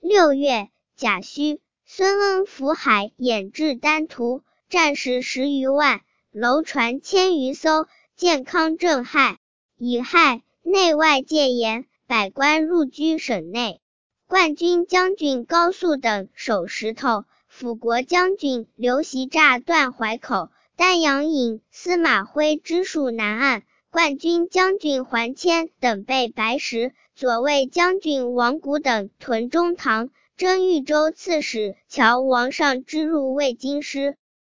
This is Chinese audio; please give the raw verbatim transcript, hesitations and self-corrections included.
六月，甲戌，孙恩符海演至丹徒，战士十余万，楼船千余艘，健康震撼。乙亥，内外戒严，百官入居省内。冠军将军高肃等守石头，辅国将军刘袭诈断淮口，丹阳尹司马徽之戍南岸。冠军将军桓谦等被白石，左卫将军王谷等屯中堂。征豫州刺史乔王尚之入卫京师。